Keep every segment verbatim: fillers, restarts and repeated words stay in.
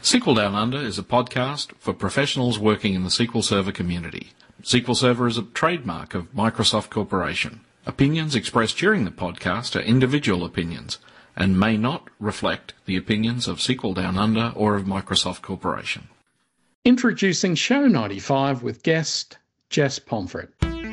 S Q L Down Under is a podcast for professionals working in the S Q L Server community. S Q L Server is a trademark of Microsoft Corporation. Opinions expressed during the podcast are individual opinions and may not reflect the opinions of S Q L Down Under or of Microsoft Corporation. Introducing Show ninety-five with guest Jess Pomfret.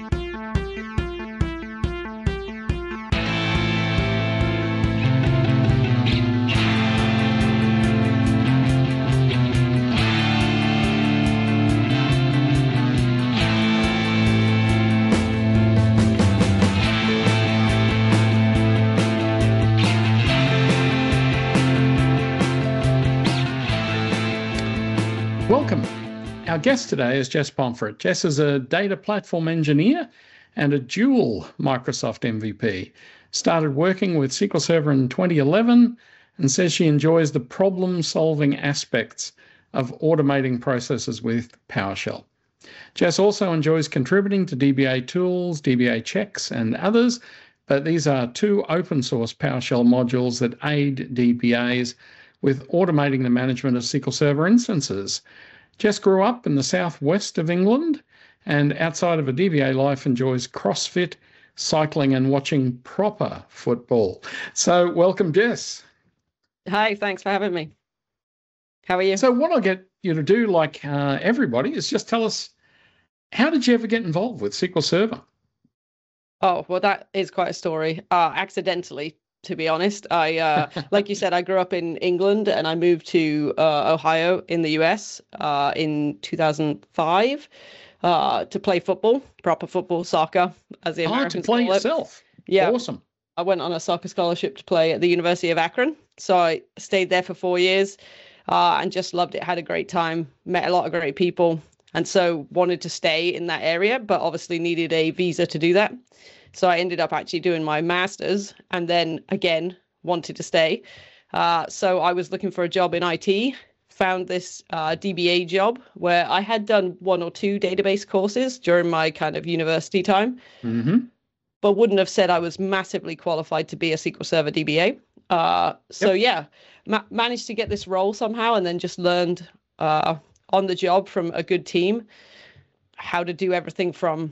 Welcome. Our guest today is Jess Pomfret. Jess is a data platform engineer and a dual Microsoft M V P. Started working with S Q L Server in twenty eleven and says she enjoys the problem-solving aspects of automating processes with PowerShell. Jess also enjoys contributing to D B A tools, D B A checks, and others, but these are two open-source PowerShell modules that aid D B As with automating the management of S Q L Server instances. Jess grew up in the southwest of England and outside of a D B A life enjoys CrossFit, cycling and watching proper football. So welcome, Jess. Hi, thanks for having me. How are you? So what I'll get you to do, like uh, everybody, is just tell us, how did you ever get involved with S Q L Server? Oh, well, that is quite a story. Uh, accidentally, to be honest. I, uh, like you said, I grew up in England and I moved to uh, Ohio in the U S uh, in two thousand five uh, to play football, proper football, soccer, as the Americans oh, to play call it. yourself. Yeah. Awesome. I went on a soccer scholarship to play at the University of Akron. So I stayed there for four years uh, and just loved it, had a great time, met a lot of great people. And so wanted to stay in that area, but obviously needed a visa to do that. So I ended up actually doing my master's and then again wanted to stay. Uh, so I was looking for a job in I T, found this uh, D B A job where I had done one or two database courses during my kind of university time, Mm-hmm. but wouldn't have said I was massively qualified to be a S Q L Server D B A. Uh, so Yep. yeah, ma- managed to get this role somehow and then just learned uh, on the job from a good team how to do everything from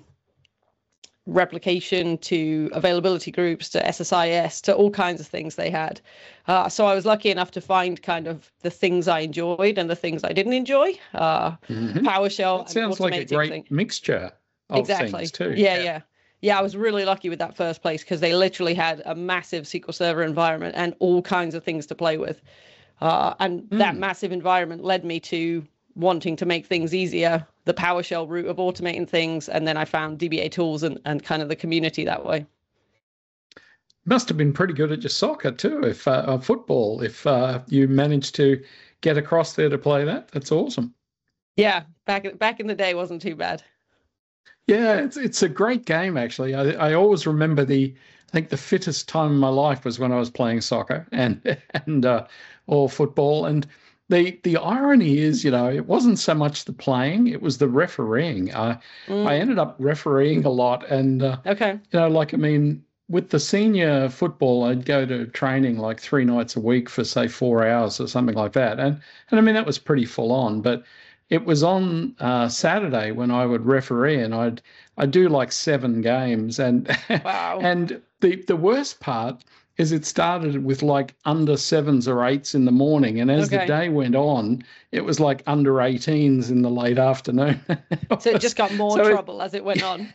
replication to availability groups to S S I S to all kinds of things they had. Uh, so I was lucky enough to find kind of the things I enjoyed and the things I didn't enjoy. Uh, Mm-hmm. PowerShell. That sounds and like a automating great things. mixture of Exactly. things too. Yeah, yeah. Yeah, I was really lucky with that first place because they literally had a massive S Q L Server environment and all kinds of things to play with. Uh, and that Mm. massive environment led me to wanting to make things easier, the PowerShell route of automating things. And then I found D B A tools and, and kind of the community that way. Must have been pretty good at your soccer too, if uh, uh, football, if uh, you managed to get across there to play that. That's awesome. Yeah, back back in the day wasn't too bad. Yeah, it's it's a great game actually. I I always remember the I think the fittest time in my life was when I was playing soccer and and uh, or football. And the the irony is, you know, it wasn't so much the playing; it was the refereeing. I Mm, I ended up refereeing a lot, and uh, okay. you know, like I mean, with the senior football, I'd go to training like three nights a week for say four hours or something like that, and and I mean that was pretty full on, but. It was on uh, Saturday when I would referee, and I'd I'd do like seven games, and Wow. and the the worst part is it started with like under sevens or eights in the morning, and as the Okay. day went on, it was like under eighteens in the late afternoon. So it just got more So it- trouble as it went on.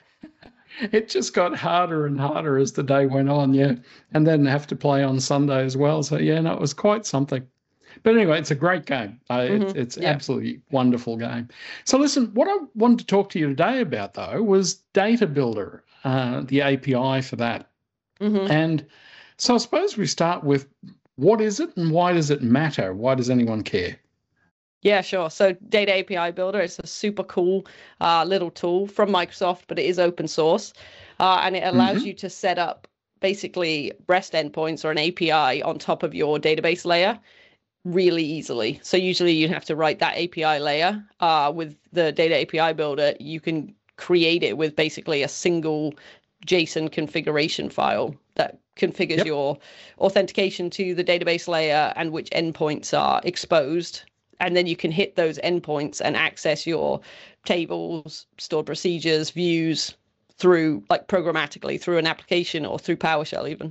It just got harder and harder as the day went on, yeah, and then have to play on Sunday as well. So yeah, no, it was quite something. But anyway, it's a great game. Uh, it's Mhm, it's yeah. absolutely wonderful game. So listen, what I wanted to talk to you today about though was Data Builder, uh, the A P I for that. hmm And so I suppose we start with what is it and why does it matter? Why does anyone care? Yeah, sure. So Data A P I Builder is a super cool uh, little tool from Microsoft, but it is open source. Uh, and it allows Mhm. you to set up basically REST endpoints or an A P I on top of your database layer really easily. So usually you have to write that A P I layer. Uh, with the Data A P I Builder, you can create it with basically a single JSON configuration file that configures Yep. your authentication to the database layer and which endpoints are exposed. And then you can hit those endpoints and access your tables, stored procedures, views through like programmatically through an application or through PowerShell even.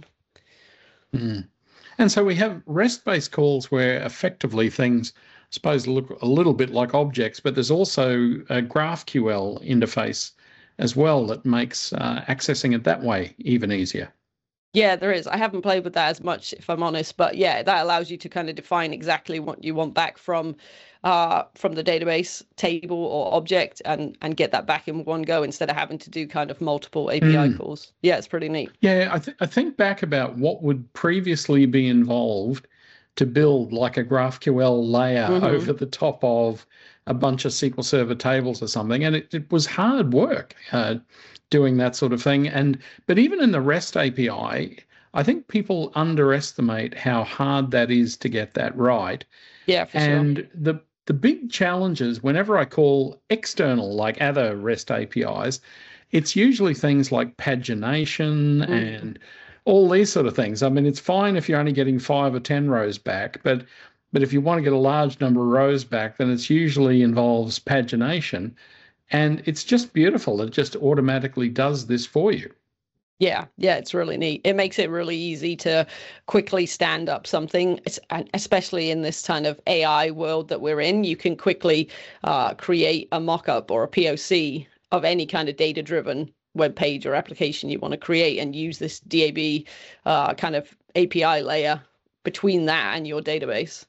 Mm. And so we have REST-based calls where effectively things, I suppose, look a little bit like objects, but there's also a GraphQL interface as well that makes uh, accessing it that way even easier. Yeah, there is. I haven't played with that as much, if I'm honest, but yeah, that allows you to kind of define exactly what you want back from uh, from the database table or object and and get that back in one go instead of having to do kind of multiple A P I Mm. calls. Yeah, it's pretty neat. Yeah, I, th- I think back about what would previously be involved to build like a GraphQL layer Mhm. over the top of a bunch of S Q L Server tables or something, and it, it was hard work uh, doing that sort of thing. And but even in the REST A P I, I think people underestimate how hard that is to get that right. Yeah, for sure. And the the big challenges whenever I call external, like other REST A P Is, it's usually things like pagination Mm. and all these sort of things. I mean, it's fine if you're only getting five or ten rows back, but but if you want to get a large number of rows back, then it's usually involves pagination. And it's just beautiful. It just automatically does this for you. Yeah, yeah, it's really neat. It makes it really easy to quickly stand up something, it's, and especially in this kind of A I world that we're in. You can quickly uh, create a mock-up or a P O C of any kind of data-driven web page or application you want to create and use this D A B uh, kind of A P I layer between that and your database.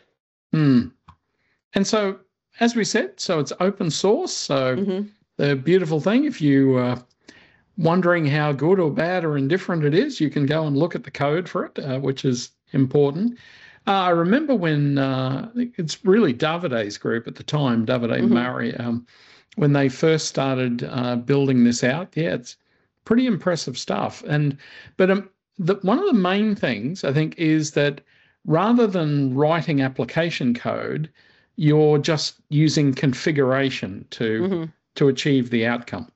Hmm. And so, as we said, so it's open source. So Mhm. the beautiful thing, if you uh, wondering how good or bad or indifferent it is, you can go and look at the code for it, uh, which is important. Uh, I remember when uh, it's really Davide's group at the time, Davide Mhm. Murray, um, when they first started uh, building this out. Yeah, it's pretty impressive stuff. And but um, the, one of the main things I think is that rather than writing application code, you're just using configuration to Mhm. to achieve the outcome.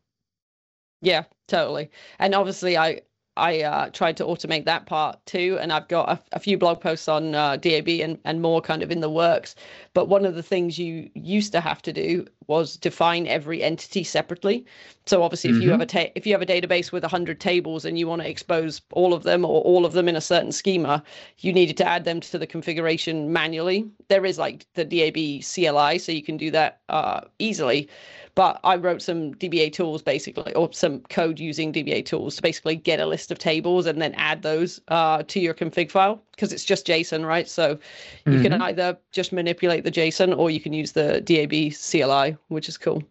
Yeah, totally. And obviously, I I uh, tried to automate that part too, and I've got a, a few blog posts on uh, D A B and and more kind of in the works. But one of the things you used to have to do was define every entity separately. So obviously, if you have a ta- if you have a database with a hundred tables and you want to expose all of them or all of them in a certain schema, you needed to add them to the configuration manually. There is like the D A B C L I, so you can do that uh, easily. But I wrote some D B A tools basically, or some code using D B A tools to basically get a list of tables and then add those uh, to your config file because it's just JSON, right? So you Mhm. can either just manipulate the JSON or you can use the D A B C L I, which is cool.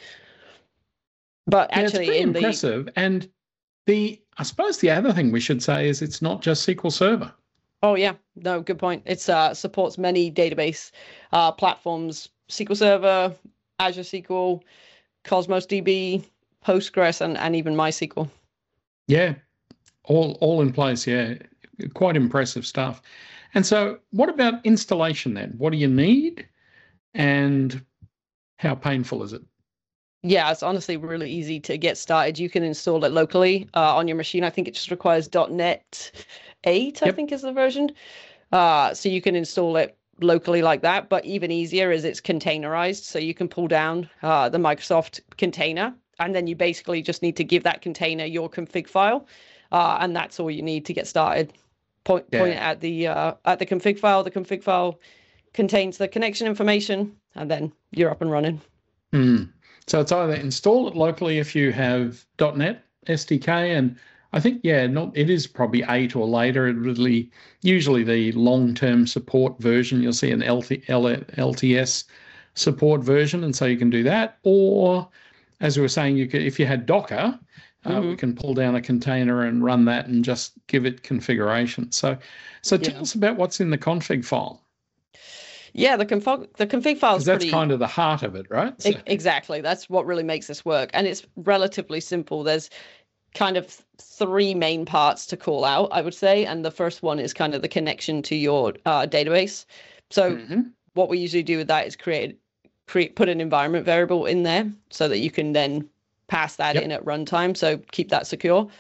But Yeah, it's actually, pretty in the impressive. And the I suppose the other thing we should say is it's not just S Q L Server. oh yeah, no, good point. It's uh supports many database uh platforms: S Q L Server, Azure S Q L, Cosmos D B, Postgres, and and even MySQL. Yeah, all all in place. Yeah, quite impressive stuff. And so, what about installation then? What do you need, and how painful is it? Yeah, it's honestly really easy to get started. You can install it locally uh, on your machine. I think it just requires dot net eight, I Yep. think is the version. Uh, so you can install it locally like that. But even easier is it's containerized. So you can pull down uh, the Microsoft container, and then you basically just need to give that container your config file, uh, and that's all you need to get started. Point Yeah. point it at the uh, at the config file. The config file contains the connection information, and then you're up and running. Hmm. So it's either install it locally if you have dot net S D K, and I think yeah, not it is probably eight or later. It really usually the long-term support version. You'll see an L T, L T S support version, and so you can do that. Or as we were saying, you could if you had Docker, uh, we Mhm. can pull down a container and run that and just give it configuration. So, so tell Yeah. us about what's in the config file, Yeah, the config the config file because is that's pretty kind of the heart of it, right? So, e- exactly. That's what really makes this work, and it's relatively simple. There's kind of three main parts to call out, I would say, and the first one is kind of the connection to your uh, database. So Mhm. what we usually do with that is create create put an environment variable in there so that you can then pass that Yep. in at runtime. So keep that secure.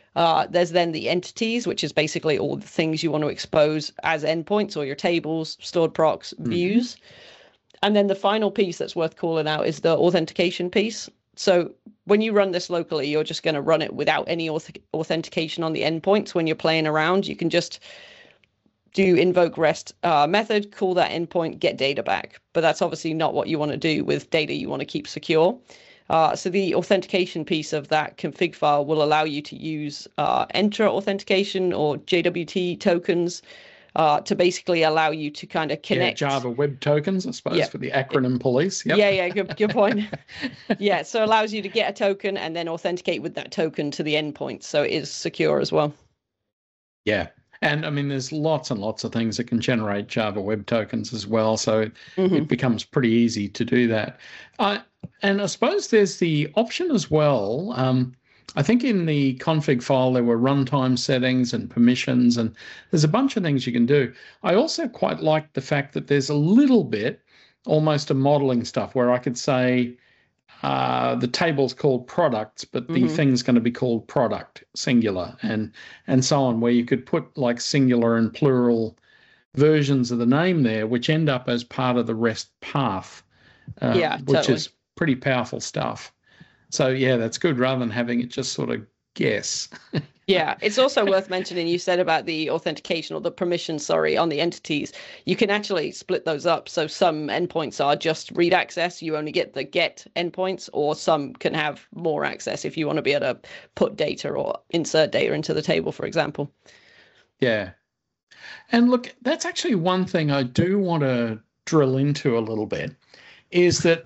Uh, there's then the entities, which is basically all the things you want to expose as endpoints or your tables, stored procs, Mm-hmm. views. And then the final piece that's worth calling out is the authentication piece. So when you run this locally, you're just going to run it without any auth- authentication on the endpoints. When you're playing around, you can just do invoke rest uh, method, call that endpoint, get data back. But that's obviously not what you want to do with data you want to keep secure. Uh, so the authentication piece of that config file will allow you to use uh, Entra authentication or J W T tokens uh, to basically allow you to kind of connect. Yeah, Java Web Tokens, I suppose, Yeah. for the acronym police. Yep. Yeah, yeah, good, good point. Yeah, so it allows you to get a token and then authenticate with that token to the endpoint, so it is secure as well. Yeah. And I mean, there's lots and lots of things that can generate Java Web Tokens as well. So it, Mm-hmm. it becomes pretty easy to do that. Uh, and I suppose there's the option as well. Um, I think in the config file, there were runtime settings and permissions, and there's a bunch of things you can do. I also quite like the fact that there's a little bit, almost a modeling stuff, where I could say, Uh, the table's called products, but the Mhm. thing's going to be called product, singular, and and so on, where you could put like singular and plural versions of the name there, which end up as part of the REST path, uh, Yeah, which totally. is pretty powerful stuff. So yeah, that's good rather than having it just sort of guess. Yeah, it's also worth mentioning, you said about the authentication or the permission, sorry, on the entities. You can actually split those up. So some endpoints are just read access. You only get the get endpoints, or some can have more access if you want to be able to put data or insert data into the table, for example. Yeah. And look, that's actually one thing I do want to drill into a little bit, is that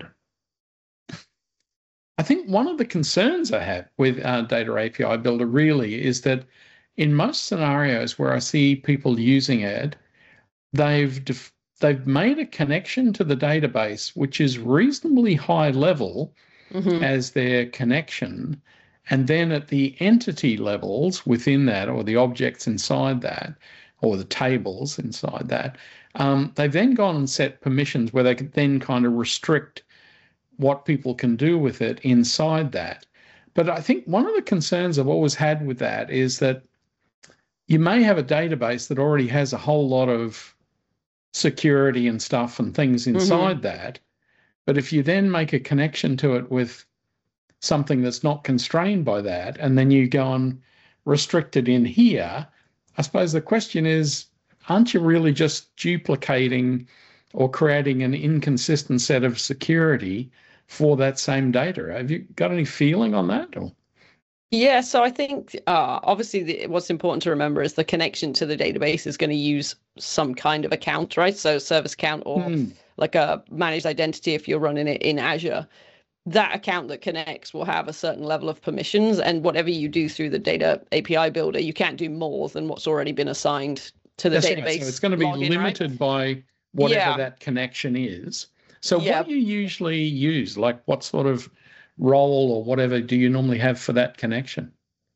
I think one of the concerns I have with uh, Data A P I Builder really is that in most scenarios where I see people using it, they've def- they've made a connection to the database which is reasonably high level Mm-hmm. as their connection, and then at the entity levels within that, or the objects inside that, or the tables inside that, um, they've then gone and set permissions where they can then kind of restrict what people can do with it inside that. But I think one of the concerns I've always had with that is that you may have a database that already has a whole lot of security and stuff and things inside Mm-hmm. that. But if you then make a connection to it with something that's not constrained by that, and then you go and restrict it in here, I suppose the question is, aren't you really just duplicating or creating an inconsistent set of security for that same data? Have you got any feeling on that? Or? Yeah, so I think uh, obviously the, what's important to remember is the connection to the database is going to use some kind of account, right? So service account or Hmm. like a managed identity if you're running it in Azure. That account that connects will have a certain level of permissions, and whatever you do through the Data A P I Builder, you can't do more than what's already been assigned to the That's database. right. So it's going to be login, right? limited by whatever Yeah. that connection is. So Yeah. what do you usually use? Like what sort of role or whatever do you normally have for that connection?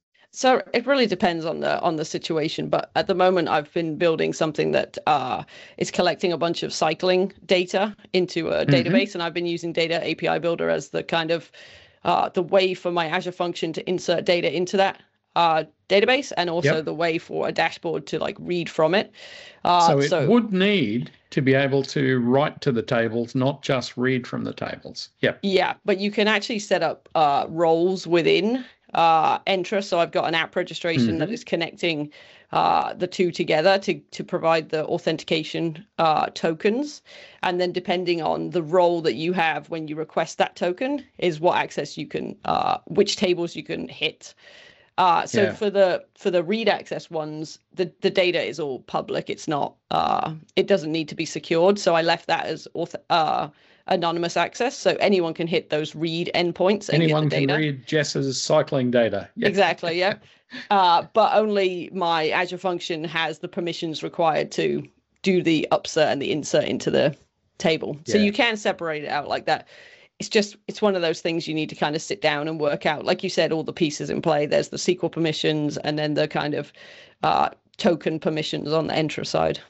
So it really depends on the on the situation, but at the moment I've been building something that uh, is collecting a bunch of cycling data into a Mhm. database, and I've been using Data A P I Builder as the kind of uh, the way for my Azure function to insert data into that uh, database, and also Yep. the way for a dashboard to like read from it. Uh, So it so would need to be able to write to the tables, not just read from the tables. Yep. yeah, but you can actually set up uh, roles within uh, Entra. So I've got an app registration that Mhm. is connecting uh, the two together to to provide the authentication uh, tokens, and then depending on the role that you have when you request that token is what access you can, uh, which tables you can hit. Uh, so Yeah. for the for the read access ones, the, the data is all public. It's not. Uh, it doesn't need to be secured. So I left that as auth- uh, anonymous access, so anyone can hit those read endpoints and Anyone get the can data. read Jess's cycling data. Yep. Exactly. Yeah. Uh, but only my Azure function has the permissions required to do the upsert and the insert into the table. So Yeah. you can separate it out like that. It's just, it's one of those things you need to kind of sit down and work out. Like you said, all the pieces in play. There's the S Q L permissions and then the kind of uh, token permissions on the Entra side.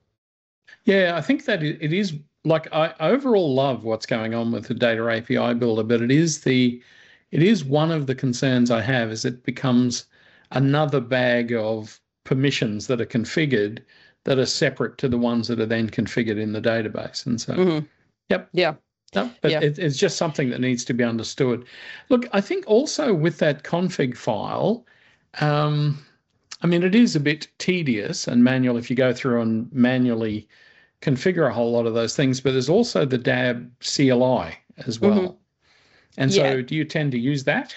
Yeah, I think that it it is, like, I overall love what's going on with the Data A P I Builder, but it is the it is one of the concerns I have, is it becomes another bag of permissions that are configured that are separate to the ones that are then configured in the database. And so, Mm-hmm. yep. Yeah. No, but Yeah. it, it's just something that needs to be understood. Look, I think also with that config file, um, I mean, it is a bit tedious and manual if you go through and manually configure a whole lot of those things, but there's also the D A B C L I as well. Mm-hmm. And Yeah. so do you tend to use that?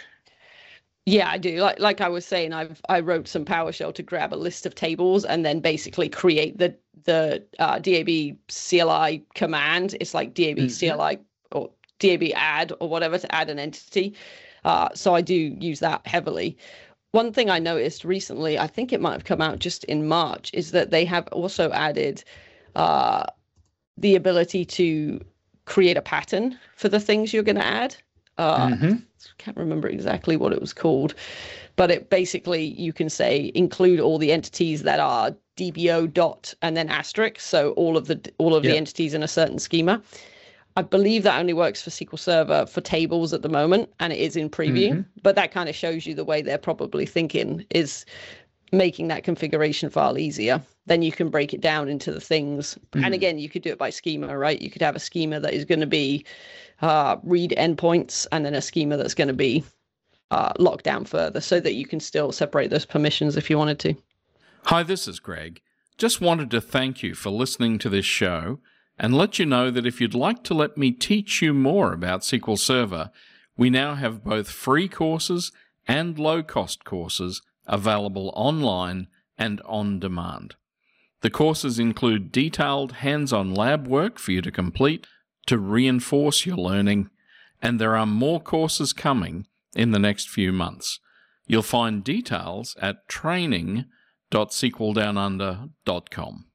Yeah, I do. Like like I was saying, I've I wrote some PowerShell to grab a list of tables and then basically create the the uh, D A B C L I command. It's like D A B C L I or D A B add or whatever to add an entity. Uh, so I do use that heavily. One thing I noticed recently, I think it might have come out just in March, is that they have also added uh, the ability to create a pattern for the things you're going to add. Uh, Mm-hmm. Can't remember exactly what it was called, but it basically, you can say include all the entities that are D B O dot and then asterisk, so all of the all of Yeah. the entities in a certain schema. I believe that only works for S Q L Server for tables at the moment, and it is in preview. Mm-hmm. But that kind of shows you the way they're probably thinking is making that configuration file easier. Then you can break it down into the things. Mm. And again, you could do it by schema, right? You could have a schema that is going to be uh, read endpoints, and then a schema that's going to be uh, locked down further, so that you can still separate those permissions if you wanted to. Hi, this is Greg. Just wanted to thank you for listening to this show and let you know that if you'd like to let me teach you more about S Q L Server, we now have both free courses and low-cost courses available online and on demand. The courses include detailed hands-on lab work for you to complete to reinforce your learning, and there are more courses coming in the next few months. You'll find details at training dot s q l down under dot com.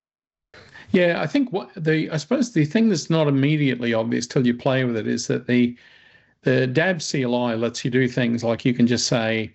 Yeah, I think what the I suppose the thing that's not immediately obvious till you play with it is that the the D A B C L I lets you do things like you can just say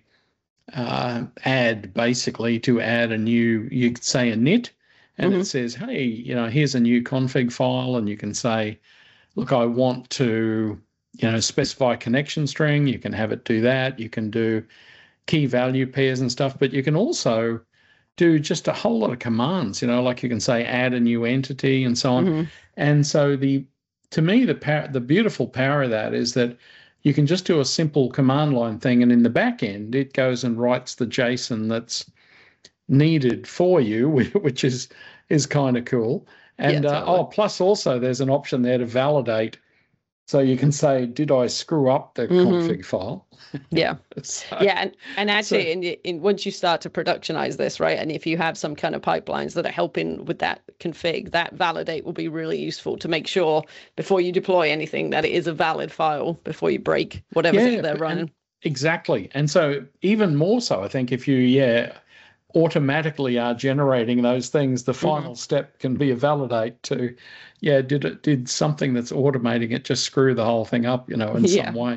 uh, add basically to add a new, you could say a N I T, and Mhm. it says, hey, you know, here's a new config file, and you can say, look, I want to, you know, specify connection string. You can have it do that. You can do key value pairs and stuff, but you can also do just a whole lot of commands, you know, like you can say add a new entity and so on. Mhm. And so the to me the power, the beautiful power of that is that you can just do a simple command line thing, and in the back end it goes and writes the JSON that's needed for you, which is is kind of cool. And Yeah, uh, totally. oh, plus also there's an option there to validate. So you can say, did I screw up the Mhm. config file? Yeah. So- Yeah, and, and actually, So- in, in once you start to productionize this, right, and if you have some kind of pipelines that are helping with that config, that validate will be really useful to make sure before you deploy anything that it is a valid file before you break whatever Yeah, they're and- running. Exactly. And so even more so, I think if you, yeah, automatically are generating those things, the final step can be a validate to, yeah, did it did something that's automating it just screw the whole thing up, you know, in Yeah. some way.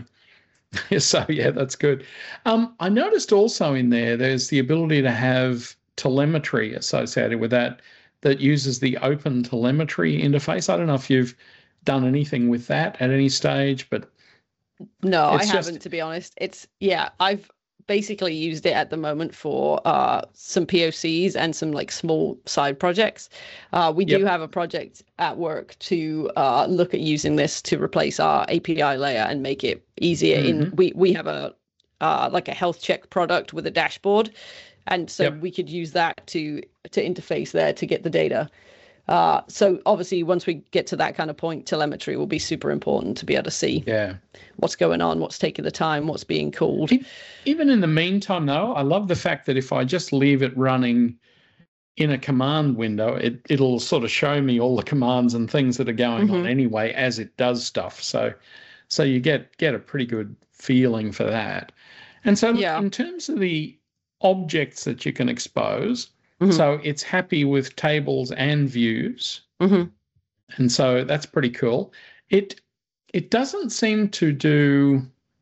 So yeah, that's good. Um, I noticed also in there there's the ability to have telemetry associated with that that uses the open telemetry interface. I don't know if you've done anything with that at any stage, but No, I It's just- haven't, to be honest. It's yeah, I've basically used it at the moment for uh some P O Cs and some like small side projects. Uh we do Yep. have a project at work to uh look at using this to replace our A P I layer and make it easier in we we have a uh like a health check product with a dashboard, and so Yep. we could use that to to interface there to get the data. Uh, so obviously, once we get to that kind of point, telemetry will be super important to be able to see yeah. what's going on, what's taking the time, what's being called. E- Even in the meantime, though, I love the fact that if I just leave it running in a command window, it, it'll sort of show me all the commands and things that are going on Mhm. anyway as it does stuff. So, so you get get a pretty good feeling for that. And so, look, Yeah. in terms of the objects that you can expose, Mhm. so it's happy with tables and views. hmm And so that's pretty cool. It it doesn't seem to do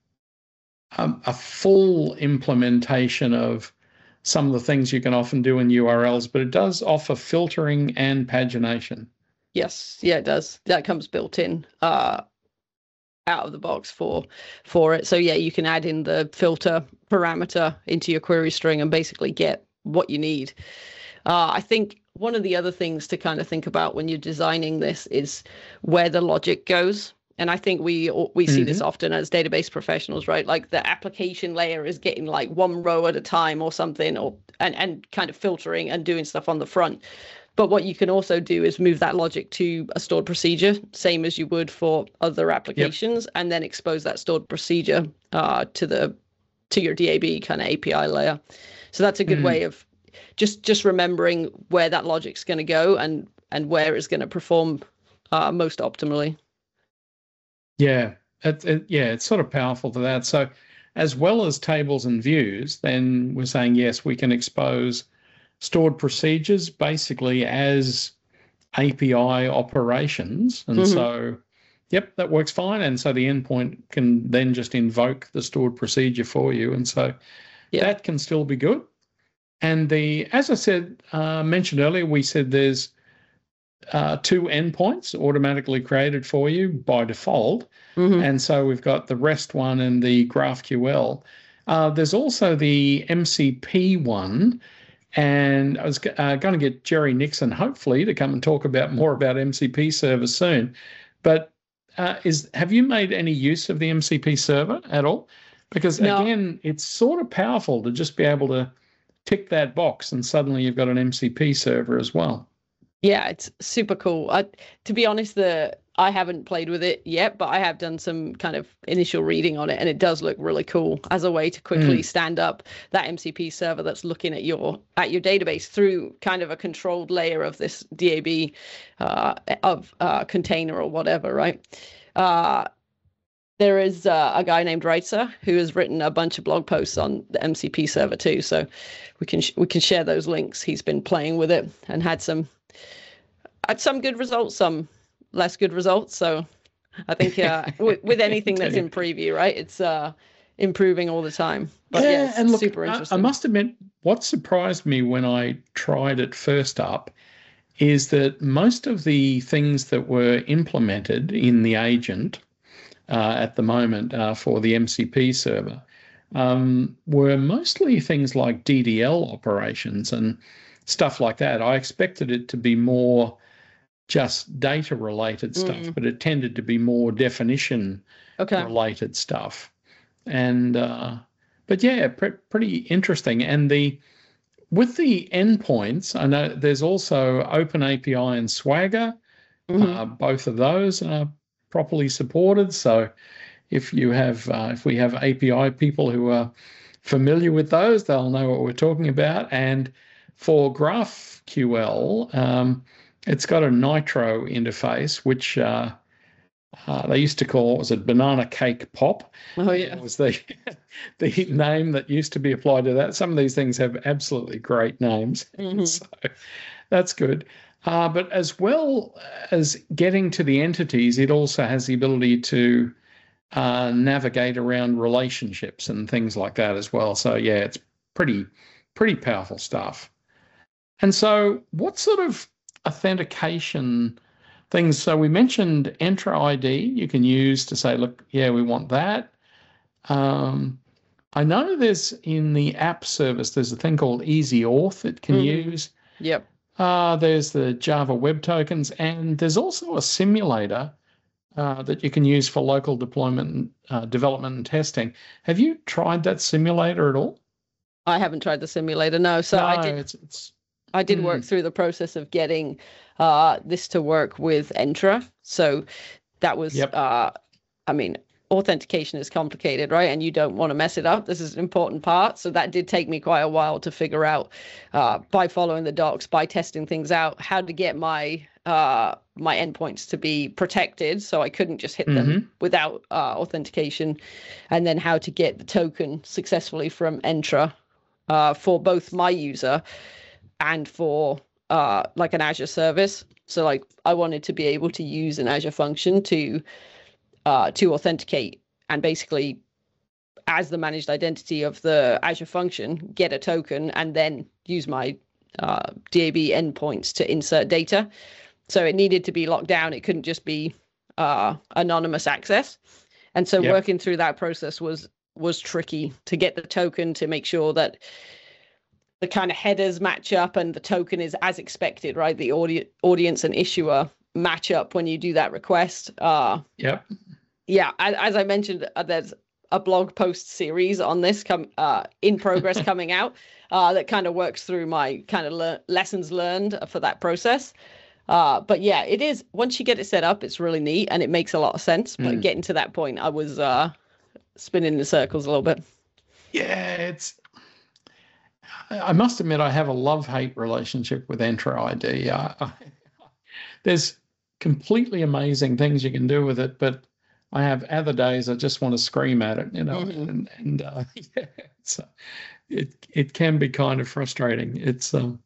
um, a full implementation of some of the things you can often do in U R Ls, but it does offer filtering and pagination. Yes, yeah, it does. That comes built in. Uh, out of the box for for it. So yeah, you can add in the filter parameter into your query string and basically get what you need. Uh, I think one of the other things to kind of think about when you're designing this is where the logic goes. And I think we we see mm-hmm. this often as database professionals, right? Like the application layer is getting like one row at a time or something, or and, and kind of filtering and doing stuff on the front. But what you can also do is move that logic to a stored procedure, same as you would for other applications, yep. and then expose that stored procedure uh, to the to your D A B kind of A P I layer. So that's a good mm-hmm. way of just just remembering where that logic's going to go and and where it's going to perform uh, most optimally. Yeah, it, it, yeah, it's sort of powerful to that. So as well as tables and views, then we're saying, yes, we can expose stored procedures basically as A P I operations. And mm-hmm. so, yep, that works fine. And so the endpoint can then just invoke the stored procedure for you. And so yep. that can still be good. And the, as I said, uh, mentioned earlier, we said there's Uh, two endpoints automatically created for you by default. Mm-hmm. And so we've got the REST one and the GraphQL. Uh, there's also the M C P one. And I was uh, going to get Jerry Nixon, hopefully, to come and talk about more about M C P server soon. But uh, is have you made any use of the M C P server at all? Because, no. again, it's sort of powerful to just be able to tick that box and suddenly you've got an M C P server as well. Yeah, it's super cool. I, to be honest, the I haven't played with it yet, but I have done some kind of initial reading on it, and it does look really cool as a way to quickly mm. stand up that M C P server that's looking at your at your database through kind of a controlled layer of this D A B uh, of uh, container or whatever, right? Uh, there is uh, a guy named Reitzer who has written a bunch of blog posts on the M C P server too, so we can sh- we can share those links. He's been playing with it and had some. Had some good results, some less good results. So I think uh, with, with anything that's in preview, right, it's uh, improving all the time. But yeah, yeah it's and look, super interesting. I, I must admit, what surprised me when I tried it first up is that most of the things that were implemented in the agent uh, at the moment uh, for the M C P server um, were mostly things like D D L operations and stuff like that. I expected it to be more just data-related stuff, mm. but it tended to be more definition-related okay. stuff. And uh, but yeah, pre- pretty interesting. And the with the endpoints, I know there's also OpenAPI and Swagger. Mm-hmm. Uh, both of those are properly supported. So if you have, uh, if we have A P I people who are familiar with those, they'll know what we're talking about. And for GraphQL, um, it's got a Nitro interface, which uh, uh, they used to call, was it Banana Cake Pop? Oh, yeah. It was the, the name that used to be applied to that. Some of these things have absolutely great names. Mm-hmm. So that's good. Uh, but as well as getting to the entities, it also has the ability to uh, navigate around relationships and things like that as well. So, yeah, it's pretty, pretty powerful stuff. And so what sort of authentication things? So we mentioned Entra I D you can use to say, look, yeah, we want that. Um, I know there's in the app service, there's a thing called Easy Auth it can mm-hmm. use. Yep. Uh, there's the Java Web Tokens, and there's also a simulator uh, that you can use for local deployment, uh, development and testing. Have you tried that simulator at all? I haven't tried the simulator, no. So no, I did. It's, it's, I did work mm. through the process of getting uh, this to work with Entra. So that was, yep. uh, I mean, authentication is complicated, right? And you don't want to mess it up. This is an important part. So that did take me quite a while to figure out uh, by following the docs, by testing things out, how to get my uh, my endpoints to be protected. So I couldn't just hit mm-hmm. them without uh, authentication. And then how to get the token successfully from Entra uh, for both my user and for uh, like an Azure service. So like I wanted to be able to use an Azure function to uh, to authenticate and basically as the managed identity of the Azure function, get a token and then use my uh, D A B endpoints to insert data. So it needed to be locked down. It couldn't just be uh, anonymous access. And so Yep. working through that process was was tricky to get the token to make sure that the kind of headers match up and the token is as expected, right? The audi- audience and issuer match up when you do that request. Uh, Yep. yeah, as, as I mentioned, uh, there's a blog post series on this come uh, in progress coming out uh, that kind of works through my kind of le- lessons learned for that process. Uh, but yeah, it is, once you get it set up, it's really neat and it makes a lot of sense. But Mm. getting to that point, I was uh, spinning in circles a little bit. Yeah, it's. I must admit, I have a love-hate relationship with Entra I D. I, I, there's completely amazing things you can do with it, but I have other days I just want to scream at it, you know. Mhm. And, and uh, yeah, it's, uh, it it can be kind of frustrating. It's um,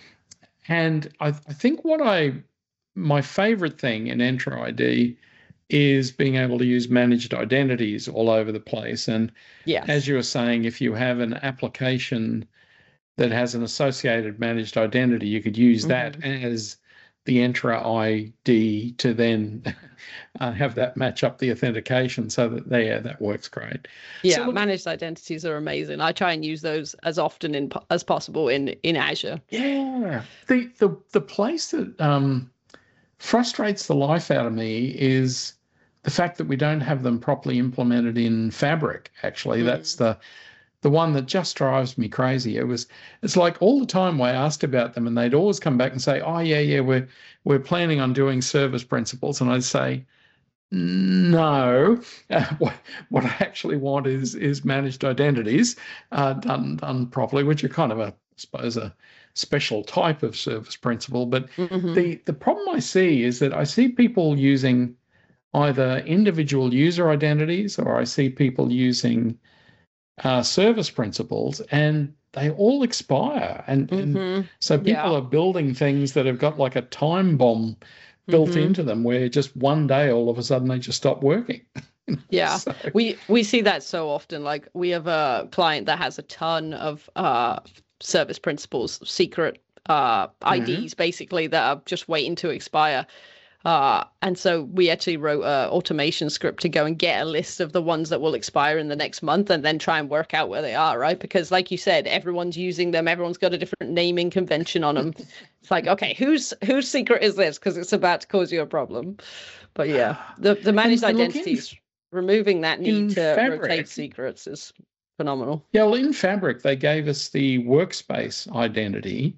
and I, I think what I my favorite thing in Entra I D is being able to use managed identities all over the place. And Yes. as you were saying, if you have an application that has an associated managed identity, you could use that Mhm. as the Entra I D to then uh, have that match up the authentication so that there, that works great. Yeah, So look- managed identities are amazing. I try and use those as often in as possible in in Azure. Yeah. The the the place that um, frustrates the life out of me is the fact that we don't have them properly implemented in Fabric. Actually, Mm. that's the the one that just drives me crazy. It was it's like all the time I asked about them, and they'd always come back and say, "Oh yeah, yeah, we're we're planning on doing service principles," and I'd say, no, uh, what, what I actually want is is managed identities uh, done done properly, which are kind of a, I suppose, a special type of service principle. But Mhm. the the problem I see is that I see people using either individual user identities or I see people using uh, service principles, and they all expire. And, and Mhm. so people Yeah. are building things that have got like a time bomb built Mhm. into them where just one day all of a sudden they just stop working. Yeah. So, We we see that so often. Like we have a client that has a ton of uh service principles, secret uh I Ds basically that are just waiting to expire. Uh, and so we actually wrote a automation script to go and get a list of the ones that will expire in the next month and then try and work out where they are, right? Because like you said, everyone's using them, everyone's got a different naming convention on them. It's like, okay, whose whose secret is this? Because it's about to cause you a problem. But yeah, the, the managed and look, in- identities, removing that in need to Fabric- rotate secrets is phenomenal. yeah, well, in Fabric, they gave us the workspace identity,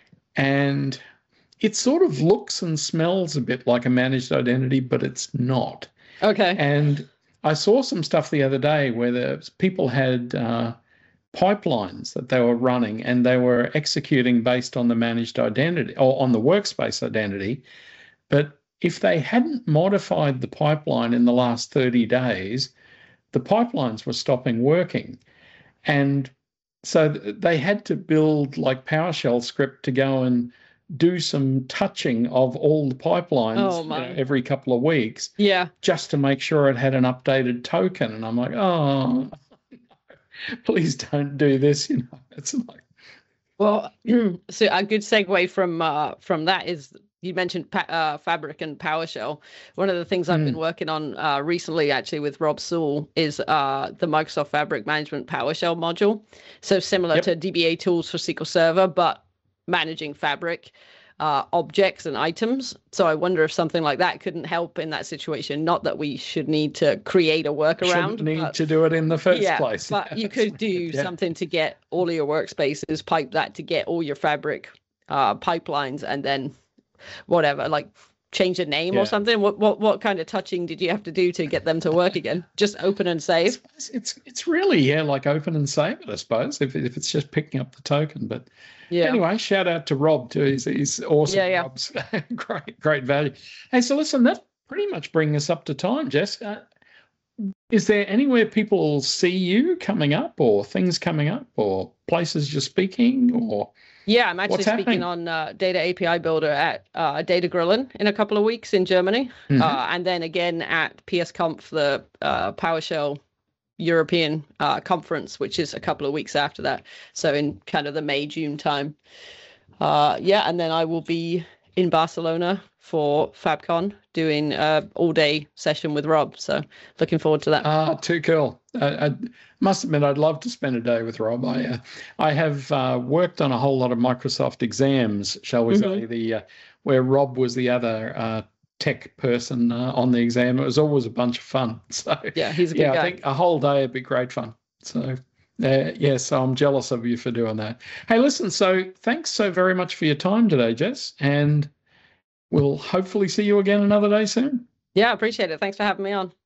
and it sort of looks and smells a bit like a managed identity, but it's not. Okay. And I saw some stuff the other day where the people had uh, pipelines that they were running, and they were executing based on the managed identity or on the workspace identity. But if they hadn't modified the pipeline in the last thirty days, the pipelines were stopping working. And so they had to build like PowerShell script to go and do some touching of all the pipelines Oh, you know, my. every couple of weeks Yeah. just to make sure it had an updated token. And I'm like, oh, please don't do this. You know, it's like, Well, so a good segue from uh, from that is you mentioned pa- uh, Fabric and PowerShell. One of the things I've been working on uh, recently, actually, with Rob Sewell, is uh, the Microsoft Fabric Management PowerShell module. So similar Yep. to D B A tools for S Q L Server, but managing Fabric uh, objects and items. So I wonder if something like that couldn't help in that situation. Not that we should need to create a workaround. shouldn't need but- to do it in the first yeah, place. but you could do Yeah. something to get all of your workspaces, pipe that to get all your Fabric uh, pipelines, and then whatever, like change the name Yeah. or something. What what what kind of touching did you have to do to get them to work again? Just open and save. It's, it's it's really yeah, like open and save it, I suppose, if if it's just picking up the token. But Yeah. anyway, shout out to Rob too. He's, he's awesome. Yeah, yeah. Rob's great, great value. Hey, so listen, that pretty much brings us up to time, Jess. Uh, is there anywhere people see you coming up, or things coming up, or places you're speaking, or Yeah, I'm actually What's speaking happening? on uh, Data A P I Builder at uh, Data Grillen in a couple of weeks in Germany, Mhm. uh, and then again at PSConf, the uh, PowerShell European uh, conference, which is a couple of weeks after that. So in kind of the May June time. Uh, yeah, and then I will be in Barcelona for FabCon, doing a all-day session with Rob. So looking forward to that. Ah, too cool. I, I must admit, I'd love to spend a day with Rob. I, uh, I have uh, worked on a whole lot of Microsoft exams, shall we Mm-hmm. say, the uh, where Rob was the other uh, tech person uh, on the exam. It was always a bunch of fun. So Yeah, he's a good yeah, guy. I think a whole day would be great fun. So uh, yeah, so I'm jealous of you for doing that. Hey, listen, so thanks so very much for your time today, Jess, and we'll hopefully see you again another day soon. Yeah, I appreciate it. Thanks for having me on.